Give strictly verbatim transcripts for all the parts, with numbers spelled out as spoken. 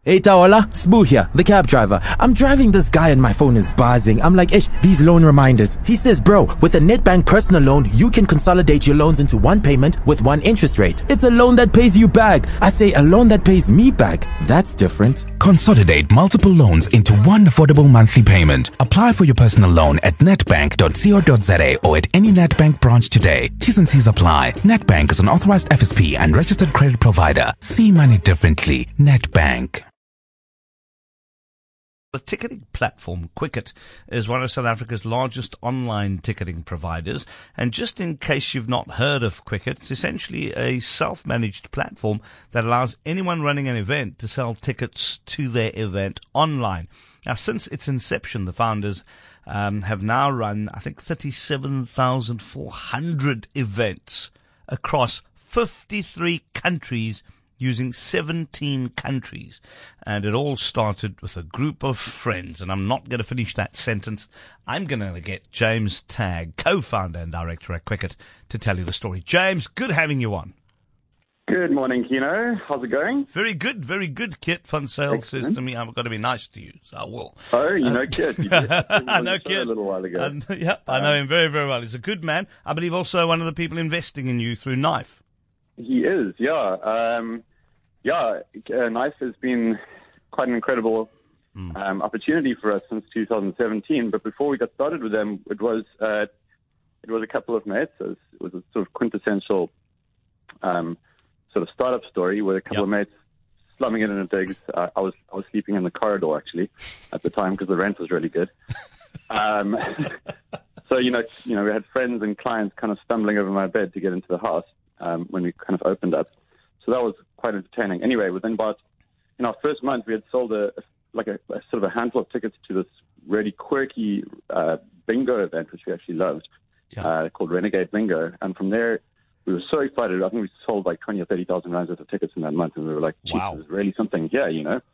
Hey Tawala, Sbu here, the cab driver. I'm driving this guy and my phone is buzzing. I'm like, ish, these loan reminders. He says, bro, with a Nedbank personal loan, you can consolidate your loans into one payment with one interest rate. It's a loan that pays you back. I say, a loan that pays me back. That's different. Consolidate multiple loans into one affordable monthly payment. Apply for your personal loan at nedbank dot co dot za or at any Nedbank branch today. T's and C's apply. Nedbank is an authorized F S P and registered credit provider. See money differently. Nedbank. The ticketing platform Quicket is one of South Africa's largest online ticketing providers. And just in case you've not heard of Quicket, it's essentially a self-managed platform that allows anyone running an event to sell tickets to their event online. Now, since its inception, the founders um, have now run, I think, thirty-seven thousand four hundred events across fifty-three countries using seventeen countries. And it all started with a group of friends. And I'm not going to finish that sentence. I'm going to get James Tagg, co-founder and director at Quicket, to tell you the story. James, good having you on. Good morning, Kino. How's it going? Very good, very good, Kit. Fun Sales says to me, I've got to be nice to you, so I will. Oh, you know Kit. You did I know Kit. A little while ago. And, yep, I know him very, very well. He's a good man. I believe also one of the people investing in you through Knife. He is, yeah. Um, yeah, uh, Knife has been quite an incredible mm. um, opportunity for us since two thousand seventeen. But before we got started with them, it was uh, it was a couple of mates. It was, it was a sort of quintessential um, sort of startup story with a couple yep. of mates slumming it in a digs. Uh, I was I was sleeping in the corridor actually at the time because the rent was really good. um, so you know you know we had friends and clients kind of stumbling over my bed to get into the house. Um, when we kind of opened up. So that was quite entertaining. Anyway, within about, in our first month, we had sold a, like a, a sort of a handful of tickets to this really quirky uh, bingo event, which we actually loved, yeah. uh, called Renegade Bingo. And from there, we were so excited. I think we sold like twenty or thirty thousand rands worth of tickets in that month. And we were like, wow, this is really something here, you know.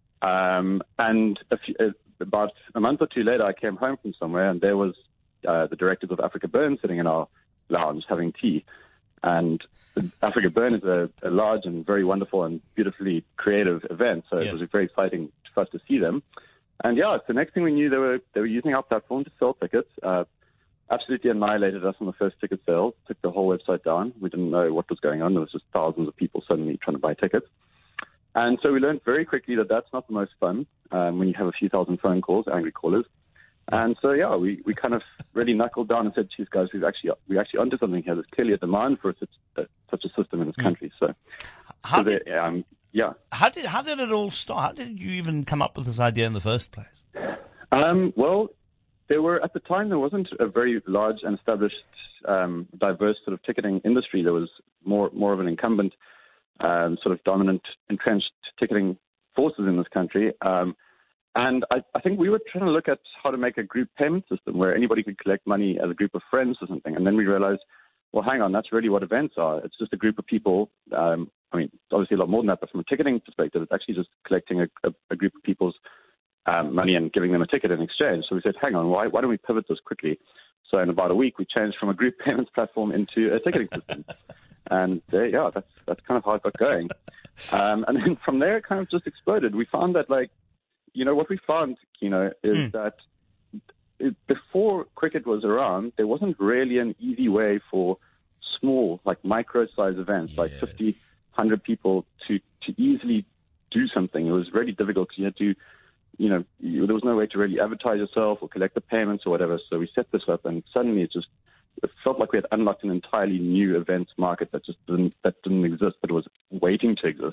Um, and a few, uh, about a month or two later, I came home from somewhere, and there was uh, the directors of Africa Burn sitting in our lounge having tea. And Africa Burn is a, a large and very wonderful and beautifully creative event, so yes. It was very exciting for us to see them. And yeah, so next thing we knew, they were they were using our platform to sell tickets. Uh, absolutely annihilated us on the first ticket sales. Took the whole website down. We didn't know what was going on. There was just thousands of people suddenly trying to buy tickets. And so we learned very quickly that that's not the most fun um, when you have a few thousand phone calls, angry callers. And so, yeah, we, we kind of really knuckled down and said, geez, guys, we've actually, we're actually onto something here. There's clearly a demand for such, uh, such a system in this country. So, how so did, there, um, yeah. How did, how did it all start? How did you even come up with this idea in the first place? Um, well, there were, at the time, there wasn't a very large and established, um, diverse sort of ticketing industry. There was more, more of an incumbent, um, sort of dominant, entrenched ticketing forces in this country. Um, And I, I think we were trying to look at how to make a group payment system where anybody could collect money as a group of friends or something. And then we realized, well, hang on, that's really what events are. It's just a group of people. Um, I mean, obviously a lot more than that, but from a ticketing perspective, it's actually just collecting a, a, a group of people's um, money and giving them a ticket in exchange. So we said, hang on, why, why don't we pivot this quickly? So in about a week, we changed from a group payments platform into a ticketing system. And uh, yeah, that's that's kind of how it got going. Um, and then from there, it kind of just exploded. We found that, like, you know, what we found, Kino, is mm. that it, before Quicket was around, there wasn't really an easy way for small, like micro-size events, yes. like fifty, one hundred people to, to easily do something. It was really difficult because you had to, you know, you, there was no way to really advertise yourself or collect the payments or whatever. So we set this up, and suddenly it just it felt like we had unlocked an entirely new events market that just didn't, that didn't exist, but was waiting to exist.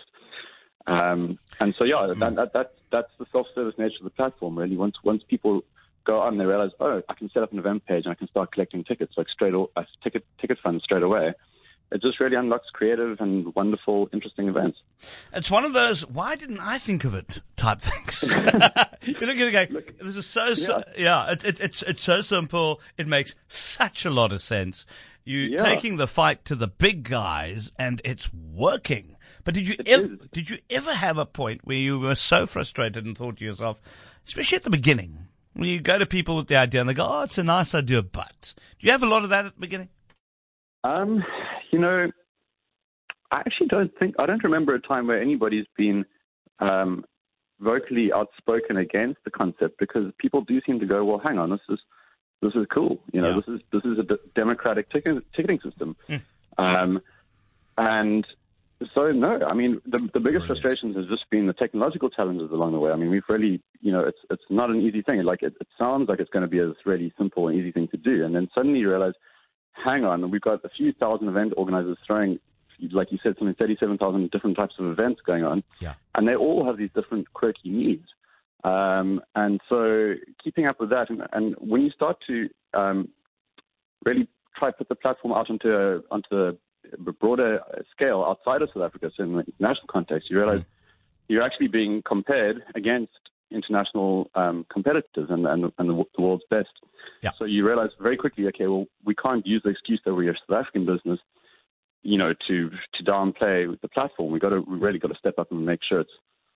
Um, and so, yeah, that, that, that, that's the self-service nature of the platform, really. Once once people go on, they realize, oh, I can set up an event page and I can start collecting tickets, like straight uh, ticket ticket funds straight away. It just really unlocks creative and wonderful, interesting events. It's one of those, why didn't I think of it type things. You're looking at go, this is so, so yeah, yeah it, it, it's, it's so simple. It makes such a lot of sense. You're yeah. taking the fight to the big guys, and it's working. But did you it ever is. did you ever have a point where you were so frustrated and thought to yourself, especially at the beginning, when you go to people with the idea and they go, "Oh, it's a nice idea," but do you have a lot of that at the beginning? Um, you know, I actually don't think I don't remember a time where anybody's been um, vocally outspoken against the concept because people do seem to go, well, hang on, this is this is cool. You know, Yeah. this is this is a d- democratic ticket, ticketing system. Mm. Um, and so, no, I mean, the, the biggest Brilliant. frustrations has just been the technological challenges along the way. I mean, we've really, you know, it's it's not an easy thing. Like, it, it sounds like it's going to be a really simple and easy thing to do. And then suddenly you realize, hang on, we've got a few thousand event organizers throwing, like you said, something thirty-seven thousand different types of events going on. Yeah. And they all have these different quirky needs. Um, and so keeping up with that, and, and when you start to um, really try to put the platform out onto a, onto a broader scale outside of South Africa, so in the international context, you realize mm. you're actually being compared against international um, competitors and, and, and the, the world's best. Yeah. So you realize very quickly, okay, well, we can't use the excuse that we're a South African business, you know, to to downplay the platform. We got to we really got to step up and make sure it's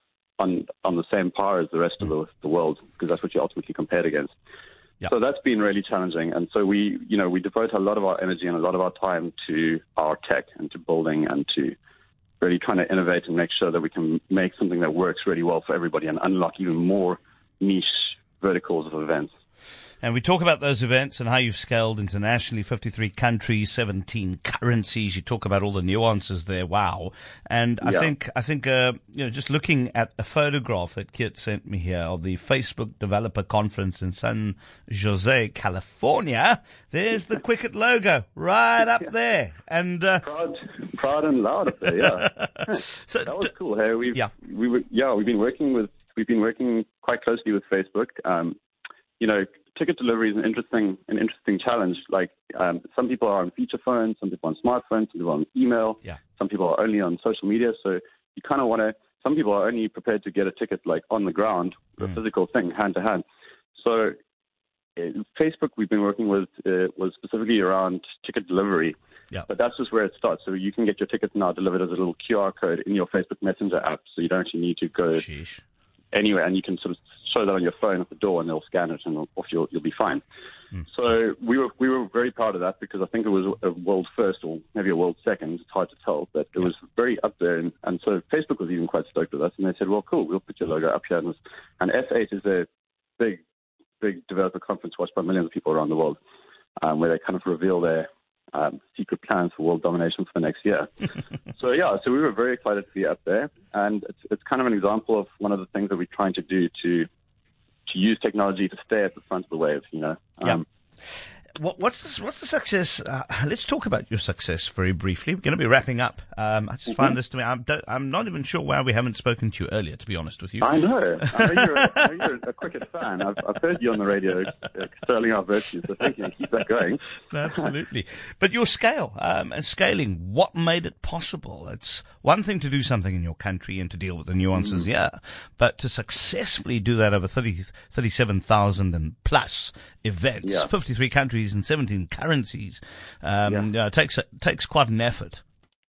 on on the same par as the rest mm. of the, the world, because that's what you're ultimately compared against. Yep. So that's been really challenging. And so we, you know, we devote a lot of our energy and a lot of our time to our tech and to building and to really trying to innovate and make sure that we can make something that works really well for everybody and unlock even more niche verticals of events. And we talk about those events and how you've scaled internationally, fifty-three countries, seventeen currencies. You talk about all the nuances there. Wow. And I yeah. think, I think, uh, you know, just looking at a photograph that Kit sent me here of the Facebook Developer Conference in San Jose, California, there's the Quicket logo right up yeah. there. And, uh, proud, proud and loud up there. Yeah. so that was d- cool. Hey, we've, yeah. we were, yeah, we've been working with, we've been working quite closely with Facebook. Um, you know, ticket delivery is an interesting, an interesting challenge. Like um, some people are on feature phones, some people on smartphones, some people on email, yeah. some people are only on social media. So you kind of want to. Some people are only prepared to get a ticket like on the ground, mm. a physical thing, hand to hand. So uh, Facebook, we've been working with uh, was specifically around ticket delivery. Yeah. But that's just where it starts. So you can get your tickets now delivered as a little Q R code in your Facebook Messenger app. So you don't actually need to go Sheesh. anywhere, and you can sort of show that on your phone at the door, and they'll scan it, and off you'll you'll be fine. Mm. So we were we were very proud of that because I think it was a world first, or maybe a world second. It's hard to tell, but it was very up there. And, and so Facebook was even quite stoked with us, and they said, "Well, cool, we'll put your logo up here." And, and F eight is a big, big developer conference watched by millions of people around the world, um, where they kind of reveal their um, secret plans for world domination for the next year. So yeah, so we were very excited to be up there, and it's it's kind of an example of one of the things that we're trying to do to. to use technology to stay at the front of the wave, you know. Um, yeah. What, what's the, what's the success? Uh, let's talk about your success very briefly. We're going to be wrapping up. Um, I just mm-hmm. find this to me. I'm, don't, I'm not even sure why we haven't spoken to you earlier, to be honest with you. I know. I know you're a, I know you're a Quicket fan. I've, I've heard you on the radio uh, sterling our virtues, so thank you, and keep that going. Absolutely. But your scale um, and scaling, what made it possible? It's one thing to do something in your country and to deal with the nuances, mm. yeah, but to successfully do that over thirty, thirty-seven thousand and plus events, yeah. fifty-three countries and seventeen currencies, um, yeah. you know, it takes, it takes quite an effort.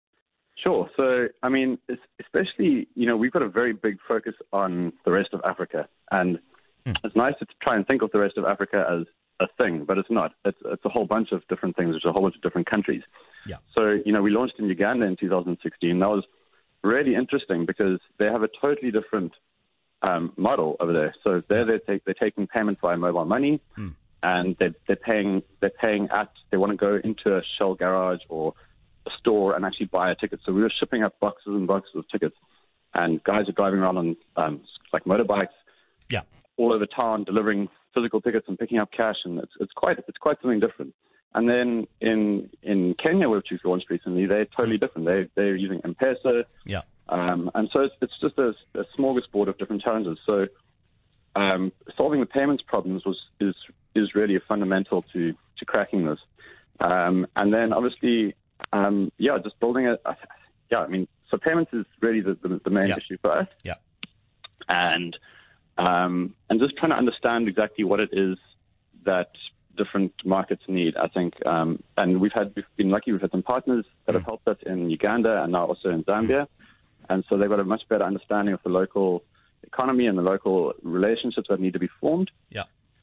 Sure. So, I mean, especially, you know, we've got a very big focus on the rest of Africa. And mm. it's nice to try and think of the rest of Africa as a thing, but it's not. It's, it's a whole bunch of different things. It's a whole bunch of different countries. Yeah. So, you know, we launched in Uganda in two thousand sixteen. That was really interesting because they have a totally different um, model over there. So there they're, take, they're taking payment via mobile money. Mm. And they're, they're paying. They're paying at. They want to go into a Shell garage or a store and actually buy a ticket. So we were shipping up boxes and boxes of tickets, and guys are driving around on um, like motorbikes, yeah, all over town delivering physical tickets and picking up cash, and it's it's quite it's quite something different. And then in in Kenya, which we've launched recently, they're totally different. They they're using M-Pesa, yeah, um, and so it's it's just a, a smorgasbord of different challenges. So um, solving the payments problems was is is really a fundamental to, to cracking this. Um, and then obviously, um, yeah, just building a, uh, yeah, I mean, so payments is really the, the, the main yeah. issue for us. Yeah. And, um, and just trying to understand exactly what it is that different markets need, I think. Um, and we've had, we've been lucky, we've had some partners that mm. have helped us in Uganda and now also in Zambia. Mm. And so they've got a much better understanding of the local economy and the local relationships that need to be formed. Yeah.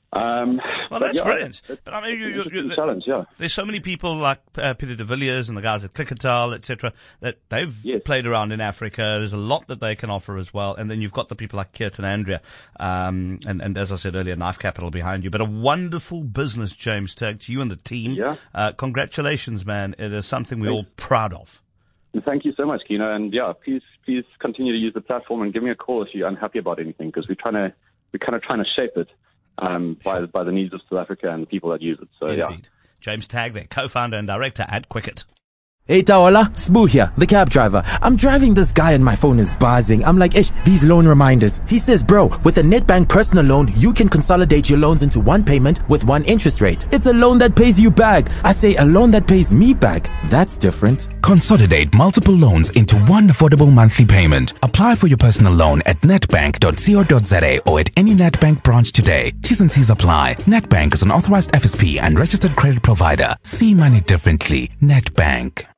Um, Well, that's yeah, brilliant. It's, But I mean, you, it's you, an interesting you, challenge, yeah. there's so many people like uh, Peter de Villiers and the guys at Clickertal, et cetera, that they've Yes. played around in Africa. There's a lot that they can offer as well. And then you've got the people like Keert and Andrea, um, and, and as I said earlier, Knife Capital behind you. But a wonderful business, James Tag, to you and the team. Yeah. Uh, congratulations, man. It is something we're all proud of. Thank you so much, Kino. And yeah, please, please continue to use the platform and give me a call if you're unhappy about anything, because we're trying to, we're kind of trying to shape it um, by by the needs of South Africa and the people that use it. So Indeed. yeah. James Tag, there, co-founder and director at Quicket. Hey Taola, Spoo here, the cab driver. I'm driving this guy and my phone is buzzing. I'm like, ish, these loan reminders. He says, bro, with a Nedbank personal loan, you can consolidate your loans into one payment with one interest rate. It's a loan that pays you back. I say a loan that pays me back. That's different. Consolidate multiple loans into one affordable monthly payment. Apply for your personal loan at netbank dot co dot za or at any Nedbank branch today. T's and C's apply. Nedbank is an authorized F S P and registered credit provider. See money differently. Nedbank.